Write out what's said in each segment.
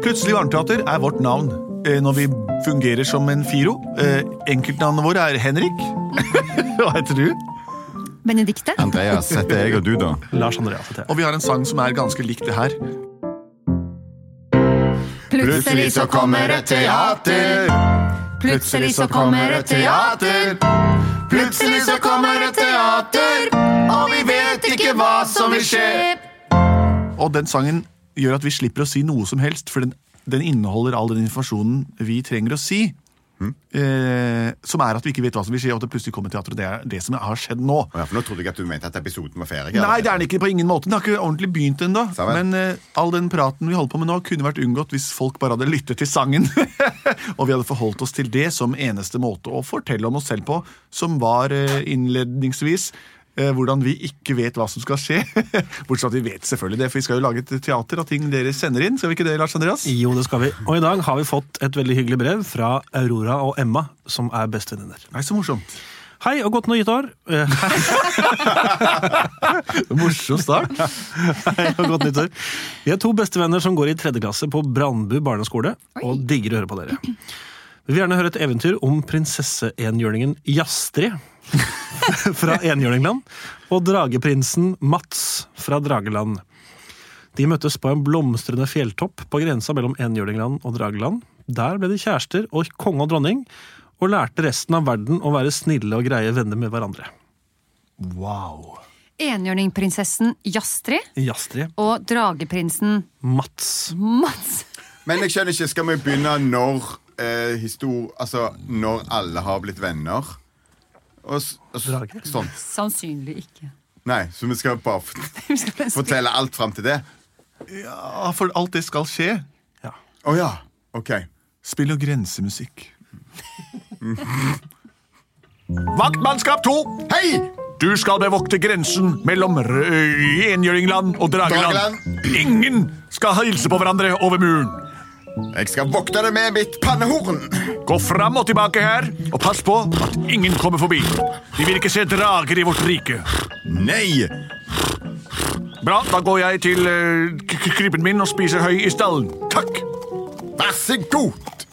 Plutselig Barneteater vårt navn når vi fungerer som en firo. Enkeltnavnet våre Henrik. Hva heter du? Benedikte. Andreas, heter jeg og du da? Lars Andreas heter jeg. Og vi har en sang som ganske likt det her. Plutselig så kommer et teater. Plutselig så kommer et teater. Plutselig så kommer et teater, og vi vet ikke hva som vil skje. Og den sangen gjør at vi slipper å si noe som helst, for den inneholder all den informasjonen vi trenger å si. Som at vi ikke vet hva som vil skje, og at det plutselig kommer teater, og det det som har skjedd nå. Ja, for nå trodde jeg at du mente at episoden var ferdig. Nei, det den ikke på ingen måte. Den har ikke ordentlig begynt ennå. Men all den praten vi holder på med nå kunne vært unngått hvis folk bare hadde lyttet til sangen. Og vi hadde forholdt oss til det som eneste måte å fortelle om oss selv på, som var innledningsvis hvordan vi ikke vet hva som skal skje. Bortsett at vi vet selvfølgelig det, for vi skal jo lage et teater av ting dere sender inn. Skal vi ikke det, Lars Andreas? Jo, det skal vi. Og i dag har vi fått et veldig hyggelig brev fra Aurora og Emma, som bestevenninner. Nei, så morsomt. Hei og godt nyttår. Morsom start. Hei og godt nyttår. Vi 2 bestevenner som går i 3. klasse på Brandbu barneskole, og digger å høre på dere. Vi vil gjerne høre et eventyr om prinsesse-enhjørningen Jastrid fra Enhjørningland og drageprinsen Mats fra Drageland. De møttes på en blomstrende fjelltopp på grensa mellom Enhjørningland og Drageland. Der ble de kjærester og konge og dronning, og lærte resten av verden å være snille og greie venner med hverandre. Wow. Enhjørningprinsessen Jastrid og drageprinsen Mats. Men jeg skjønner ikke, skal vi begynne når når alle har blitt venner? Sånn. Sannsynlig ikke. Nei, så vi skal bare fortelle alt frem til det? Ja, for alt det skal skje. Ja. Ja, ok. Spill og grensemusikk. Vaktmannskap 2! Hei! Du skal bevokte grensen mellom Enhjørningland og Drageland. Ingen skal hilse på hverandre over muren. Jeg skal vokte det med mitt pannehorn. Gå fram og tilbake her, og pass på at ingen kommer forbi. Vi vil ikke se drager i vårt rike. Nei! Bra, da går jeg til krypen min og spiser høy i stallen. Takk! Vær så god!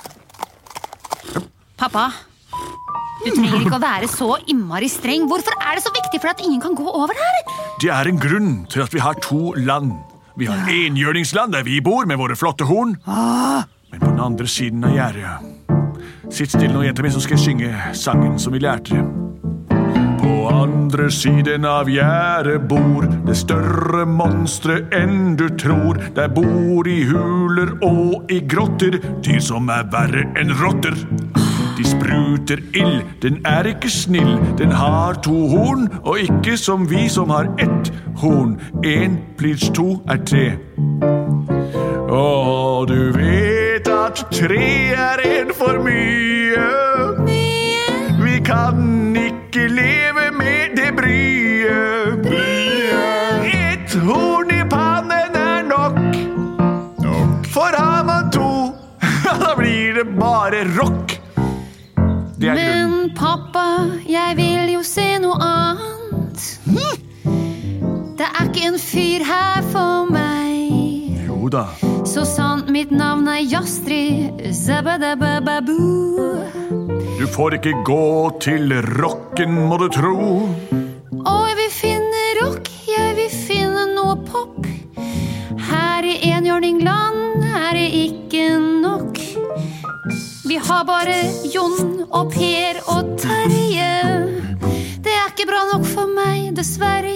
Pappa, du trenger ikke å være så innmari streng. Hvorfor det så viktig for at ingen kan gå over her? Det en grunn til at vi har 2 land. Vi har Enhjørningsland der vi bor med våre flotte horn. Men på den andre siden av gjerdet. Sitt stille nå, jenta mi, så skal jeg synge sangen som vi lærte. På andre siden av gjerdet bor det større monstre enn du tror. Der bor i huler og i grotter dyr som verre enn rotter. De spruter ild, den ikke snill. Den har 2 horn, og ikke som vi som har 1 horn. 1 pluss 2 3. Og du vet at 3 en for mye. Vi kan ikke leve med det bryet. 1 horn i pannen nok. For har man 2, da blir det bare rock. Men pappa, jeg vil jo se noe annet. Det ikke en fyr her for meg. Jo da. Så sant mitt navn Jastrid, zabadabababu. Du får ikke gå til rocken, må du tro. Og jeg vil finne rock, jeg vil finne noe pop. Her i Enhjørningland det ikke nok. Vi har bare Jon og Per og Terje. Det ikke bra nok for meg, dessverre.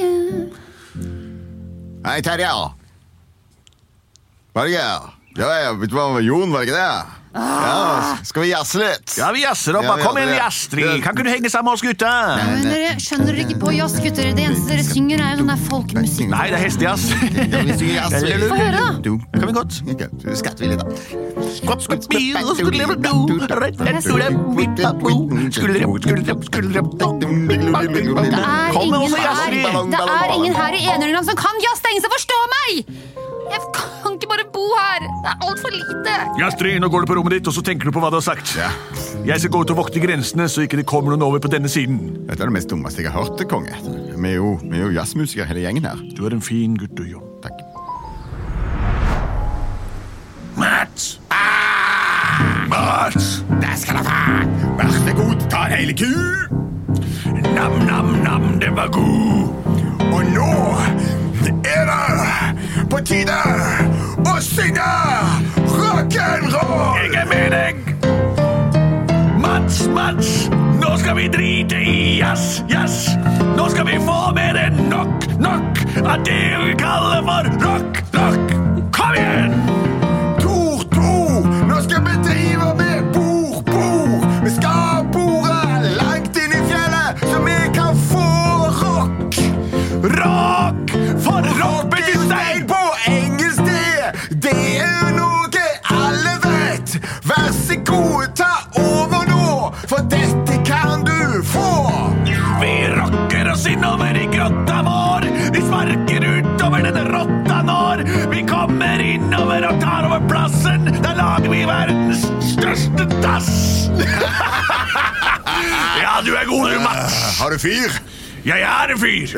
Hei, Terje. Hva det gøy? Ja, vet du hva Jon, var det ikke det? Ja, skal vi jasse litt? Ja, vi jasser opp. Kom igjen, Jastrid. Kan ikke du henge sammen med oss, gutta? Men dere skjønner ikke på jazz, gutter. Det eneste dere synger jo sånn der folkemusikk. Nei, det hestejazz. Vi synger jass. Få høre da. Kan vi godt? Skatt vi litt da. Det ingen her i Enhjørningland som kan jazz. Det ingen som forstår meg. Jeg kan ikke bare bo her. Det alt for lite. Jastrid, nå går du på rommet ditt, og så tenker du på hva du har sagt. Ja. Jeg skal gå ut og vokte grensene, så ikke det kommer noen over på denne siden. Dette det mest dummeste jeg har hørt, konge. Vi jo jazzmusikere hele gjengen her. Du en fin gutt, du, Jon. Takk. ku. Nam, den var god. Og nå det på tide å synge rock'n'roll. Jeg med deg. Mats, nå skal vi drite i jazz. Nå skal vi få med det nok av det vi kaller for rock. Kom igjen! Tor, nå skal vi drive med bord. Vi skal bore langt inn i fjellet, så vi kan få rock. For rock betyr stein på engelsk det noe alle vet. Vær så god, ta over nå, for dette kan du få. Vi rocker oss innover i grotta vår. Vi sparker utover denne rotta når vi kommer innover og tar over plassen. Da lager vi verdens største dass. Ja, du er god, du, Mats. Har du fyr? Jeg er en fyr.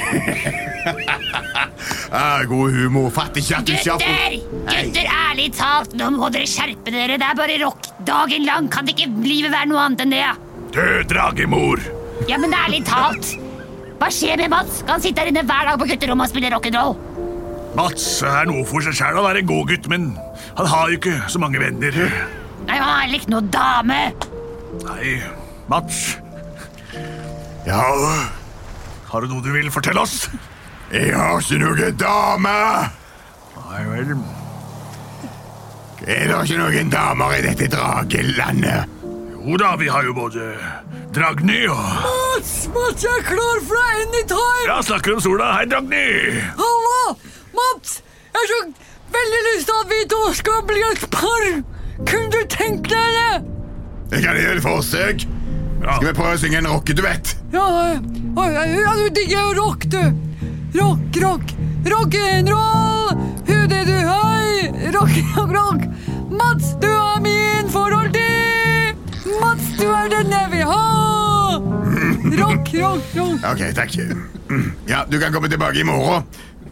God humor. Fatt ikke at du Gutter, ærlig talt, nå må dere skjerpe dere. Det er bare rock dagen lang. Kan det ikke livet være noe annet enn det? Du dragemor. Ja, men ærlig talt. Hva skjer med Mats? Kan han sitte der inne hver dag på gutterommet og spille rock'n'roll? Mats er noe for seg selv å være en god gutt, men han har jo ikke så mange venner. Nei, han har ikke noe dame. Nei, Mats. Ja, Har du noe du vil fortelle oss? jeg har ikke noe dame. Nei vel. Er det ikke noen damer i dette dragelandet? Jo da, vi har jo både Dragny og... Mats, jeg er klar for deg anytime! Ja, snakker om sola. Hei, Dragny! Hallo, Mats! Jeg har så veldig lyst til at vi to skal bli et par! Kunne du tenkt deg det? Jeg kan gjøre et forsøk. Ja. Skal vi prøve å synge en rockeduett? Ja, du digger jo rock, du! Rock'n'roll! Hude du høy! Rock! Mats, du er min forhold til! Mats, du er den jeg vil ha! Rock. Ok, takk. Ja, du kan komme tilbake i morgen.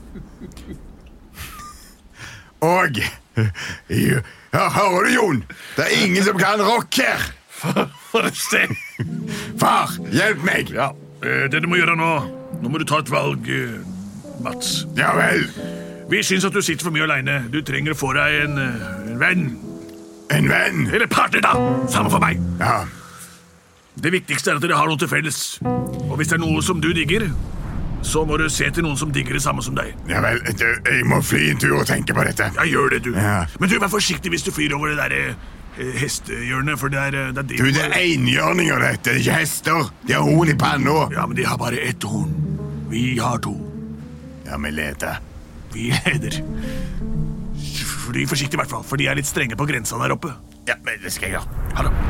Og ja, hører du, Jon? Det er ingen som kan rock her. For et sted. Far, hjelp meg. Ja, det du må gjøre nå. Nå må du ta et valg, Mats. Ja vel. Vi synes at du sitter for mye alene. Du trenger å få deg en venn. En venn. Eller partner, da. Samme for meg. Ja. Det viktigste er at dere har noe til felles. Og hvis det er noe som du digger, så må du se til noen som digger det samme som deg. Ja vel, jeg må fly en tur og tenke på dette. Ja, gjør det, du. Ja. Men du, vær forsiktig hvis du flyr over det der hestehjørnet, for det er Du, det er enhjørninger dette, det er ikke hester. De har horn i panna. Ja, men de har bare ett horn. Vi har to. Ja, vi leder. Vi leder. Fly forsiktig i hvert fall, for de er litt strenge på grensa der oppe. Ja, men det skal jeg gjøre. Ha det.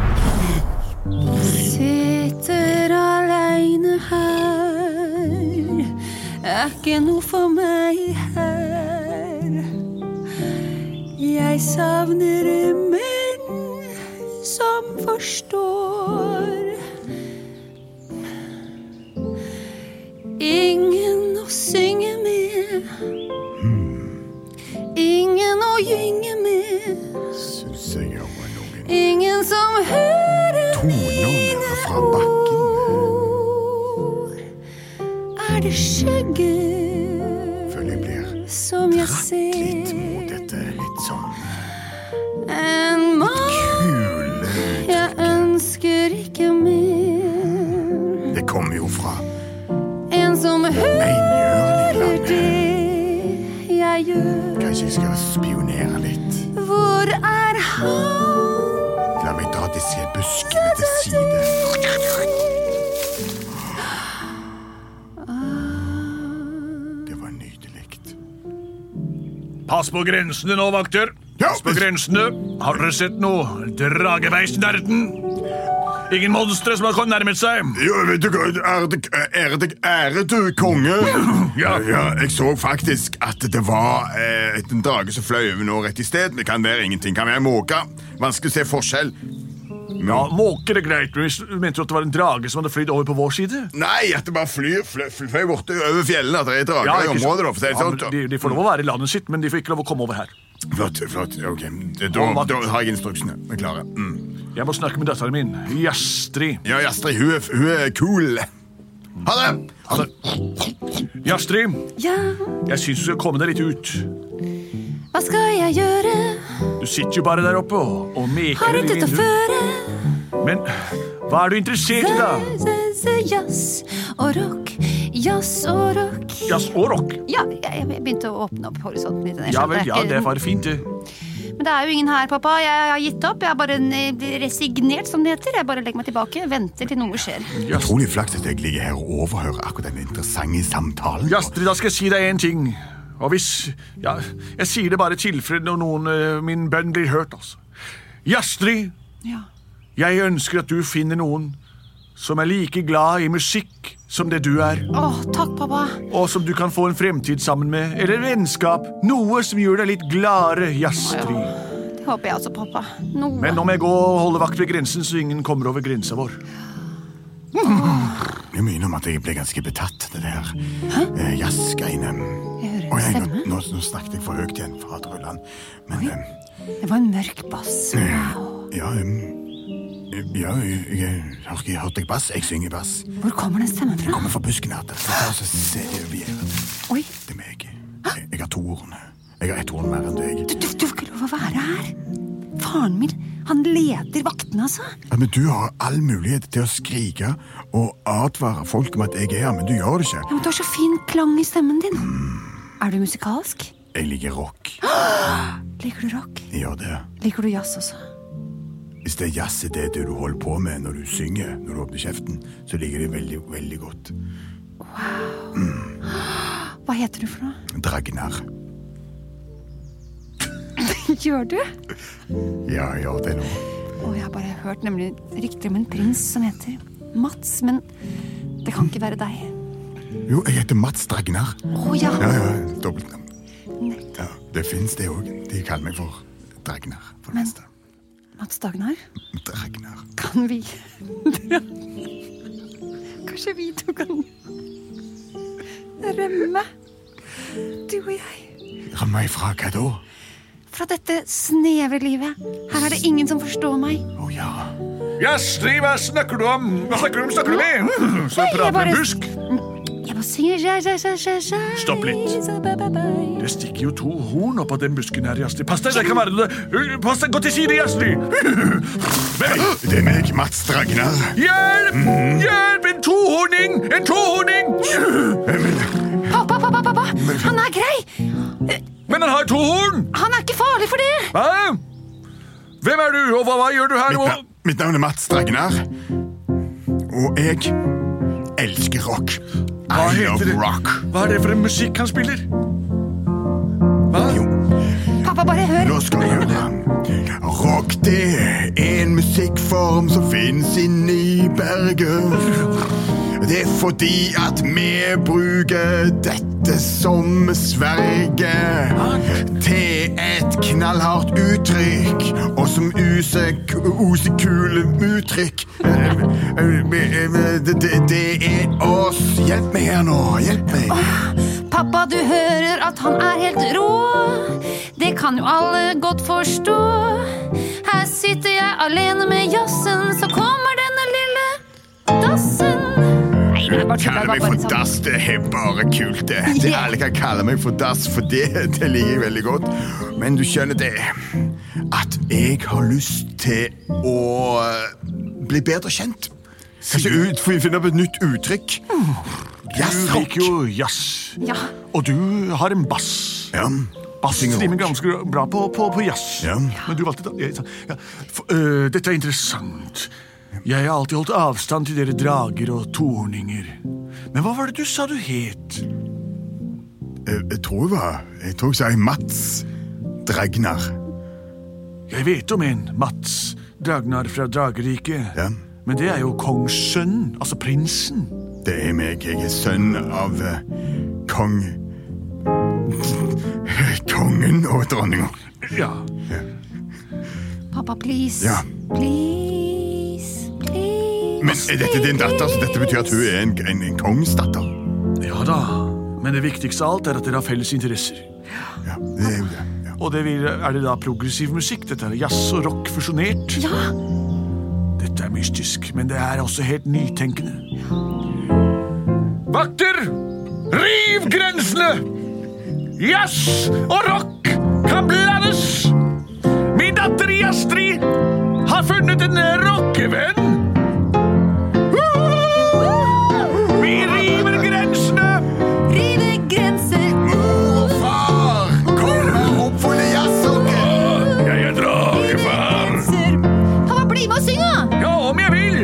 Sitter alene her, er ikke noe for meg her. Jeg savner menn som forstår. Ingen å synge med, ingen å gynge med. Synes jeg var noen Ingen som hører toner fra bakken. ord. Er det skjegget Føler jeg blir som jeg litt ser? mot dette litt sånn En mann kule. jeg ønsker ikke mer. Det kommer jo fra En som hører enhjørninglandet. det jeg gjør. Kanskje jeg skal spionere litt. Hvor er han? La meg dra disse buskene til side. Det var nydelig. Pass på grensene nå, vakter. Ja. Pass på grensene. Har dere sett noe drageveisnerden? Ingen monstre som har nærmet seg. Jo, vet du hva, ærede konge. Ja. Jeg så faktisk at det var en drage som fløy over nå rett i sted. Det kan være ingenting, kan være måke. Vanskelig å se forskjell. Ja, måker er greit, men mente du at det var en drage som hadde flytt over på vår side? Nei, at det bare fløy borte over fjellene, at det er drager i ikke området. Da, for det er ja, sånt. men de får lov å være i landet sitt, men de får ikke lov å komme over her. Flott, ok. Da har jeg instruksene. Jeg er klare. Jeg må snakke med datteren min, Jastrid. Ja, Jastrid, hun er cool. Ha det! Jastrid, Ja, jeg synes du skal komme deg litt ut. hva skal jeg gjøre? Du sitter jo bare der oppe og meker Har i intet å vinduet. føre. Men hva er du interessert i da? Jazz og rock, jazz og rock. Jazz og rock? Ja, jeg begynte å åpne opp horisonten litt. Jeg Ja skjønte vel, ja, ikke- det var fint det. Men det er jo ingen her, pappa. Jeg har gitt opp. Jeg er bare resignert, som det heter. Jeg bare legger meg tilbake, venter til noe skjer. Utrolig flaks at jeg ligger her og overhører akkurat den interessante samtalen. Jastrid, da skal jeg si deg en ting. Og hvis, ja, jeg sier det bare i tilfelle når min bønn blir hørt, altså. Jastrid, Ja. jeg ønsker at du finner noen som er like glad i musikk som det du er, Åh, takk, pappa. og som du kan få en fremtid sammen med, eller vennskap, noe som gjør deg litt gladere, Jastrid. Det håper jeg også, pappa. Noe. Men nå må jeg gå og holde vakt ved grensen, så ingen kommer over grensa vår. Jeg minner om at jeg ble ganske betatt, det der jazzgreiene. Jeg hører Å, en jeg, stemme. nå snakket jeg for høyt igjen, faderullan. Men Det var en mørk bass. Wow. ja, jeg hørte deg bass. Jeg synger bass. Hvor kommer den stemmen fra? Kommer fra busken her. Så ser jeg over gjerdet. Oi, Det er meg. Jeg har 2 horn. Jeg har 1 horn mer enn deg. du får ikke lov å være her. Faren min, han leder vaktene, altså. Ja, men du har all mulighet til å skrike og advare folk om at jeg er her, men du gjør det ikke. Ja, men du har så fin klang i stemmen din. Er du musikalsk? Jeg liker rock. Liker du rock? Jeg gjør det. Liker du jazz også? Hvis det er jazz er det du holder på med når du synger, når du åpner kjeften, så liker jeg det veldig, veldig godt. Hva heter du for noe? Dragnar. Gjør du? Ja, jeg gjør det nå. Og jeg har bare hørt nemlig rykter om en prins som heter Mats, men det kan ikke være deg. Jo, jeg heter Mats Dragnar. Ja. Ja, dobbeltnavn. Ja, det finnes det også. De kaller meg for Dragnar, for det Men- meste. Mats Dagnar, Dragnar. kan vi dra? Kanskje vi to kan rømme? Du og jeg. Rømme meg fra hva da? Fra dette snevre livet. Her er det ingen som forstår meg. Å ja. Jastrid, hva snakker du om? Hva snakker du med? Så Jeg prater bare- en busk. Jeg bare synger. Stopp litt. Det stikker jo 2 horn opp av den busken her, Jastrid. Pass deg, det kan være det. Pass deg, gå til side, Jastrid. Det er meg, Mats Dragnar. Hjelp! Hjelp! En tohorning! En tohorning! Pappa, han er grei. Men han har 2 horn! Han er ikke farlig for det. Hva? Hvem er du, og hva gjør du her nå? Mitt navn er Mats Dragnar. Og jeg elsker rock. Hva I heter love det? rock. Hva er det for en musikk han spiller? Hva? Jo, Pappa, bare hør. nå skal jeg høre. Rock, det er en musikkform som finnes inne i berget. Det er fordi at vi bruker dette som sverger til et knallhardt uttrykk, og som oser kule uttrykk. Det er oss. Hjelp meg her nå. Hjelp meg. Pappa, du hører at han er helt rå. Det kan jo alle godt forstå. Her sitter jeg alene med jazzen, så kommer denne lille dassen. Nei, det er bare tull, det Kaller var meg bare for sånn. dass, det er bare kult det. Det alle kan kalle meg for dass, for det liker jeg veldig godt. Men du skjønner det, at jeg har lyst til å bli bedre kjent. Kanskje finne opp et nytt uttrykk. Du Jazzrock. liker jo jazz. Ja, Og du har en bass. Ja. Bass Synger rimer rock. ganske bra på jazz. Ja. Men du valgte da ja. Dette er interessant. Jeg har alltid holdt avstand til dere drager og tohorninger. Men hva var det du sa du het? Jeg tror jeg sa Mats Dragnar. Jeg vet om en, Mats Dragnar fra Drageriket. Ja. Men det er jo kongens sønn, altså prinsen. Det er meg. Jeg er sønn av kongen og dronninga. Ja. pappa, please. Ja. Please. Men er dette din datter, så dette betyr at hun er en kongsdatter? Ja da. Men det viktigste av alt er at dere har felles interesser. Ja, det er jo det. Ja. Og er det da progressiv musikk? Dette er jazz og rock fusjonert? Ja, Dette er mystisk, men det er også helt nytenkende. Vakter! Riv grensene! Jazz og rock kan blandes! Min datter Astrid har funnet en rockevenn! Vi river grensene! Rive grenser. Mor og far, kommer opp for det jazzrocken. Jeg er dragefar. Grenser. Pappa, bli med og synge! Ja, om jeg vil.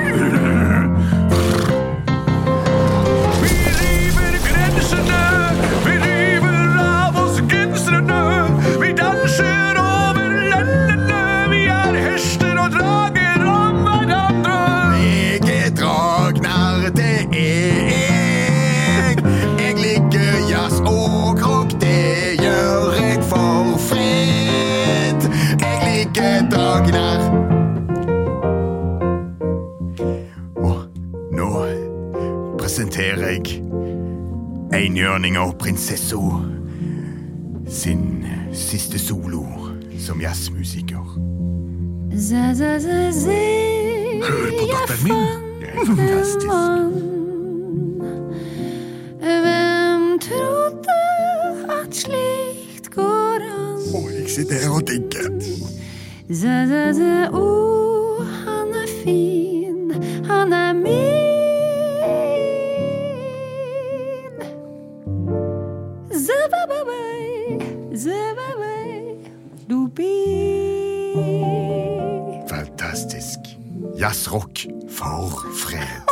Vi river grensene. Vi river av oss genserne. Vi danser over landene. Vi er hester og drager om hverandre. Jeg er Dragnar, det er jeg. Jeg liker jazz og rock, det gjør jeg for fred. Jeg liker Dragnar. Og nå presenterer jeg Enhjørning og prinsessa sin siste solo som jazzmusiker. Hør på datteren min. Det er fantastisk. Hvem trodde at slikt går an? Og jeg sitter her og digger. Han er fin, han er min. Fantastisk. Jazzrock for fred.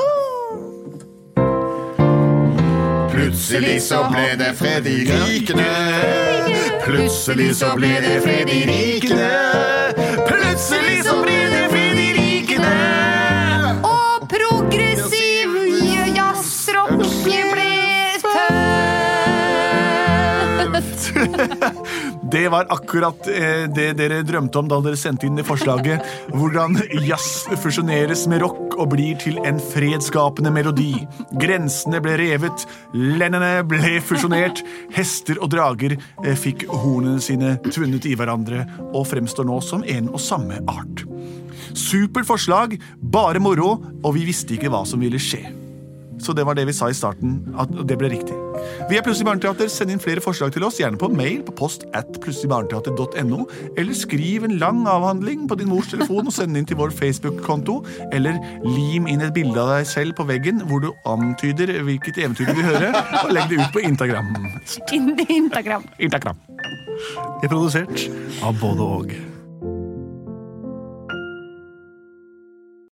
Plutselig så ble det fred i rikene. Plutselig så ble det fred i rikene. Plutselig så ble det fred i rikene. Og progressiv jazzrock ble født. Det var akkurat det dere drømte om da dere sendte inn det forslaget. Hvordan jazz fusjoneres med rock og blir til en fredskapende melodi. Grensene ble revet, lendene ble fusjonert, hester og drager fikk hornene sine tvunnet i hverandre og fremstår nå som en og samme art. Super forslag, bare moro, og vi visste ikke hva som ville skje. Så det var det vi sa i starten, at det ble riktig. Vi er Plutselig barneteater. Send inn flere forslag til oss, gjerne på mail på post@plutseligbarneteater.no, eller skriv en lang avhandling på din mors telefon og send inn til vår Facebook-konto, eller lim inn et bilde av deg selv på veggen hvor du antyder hvilket eventyr du vil høre, og legg det ut på Instagram. Instagram. Instagram. Det er produsert av både og.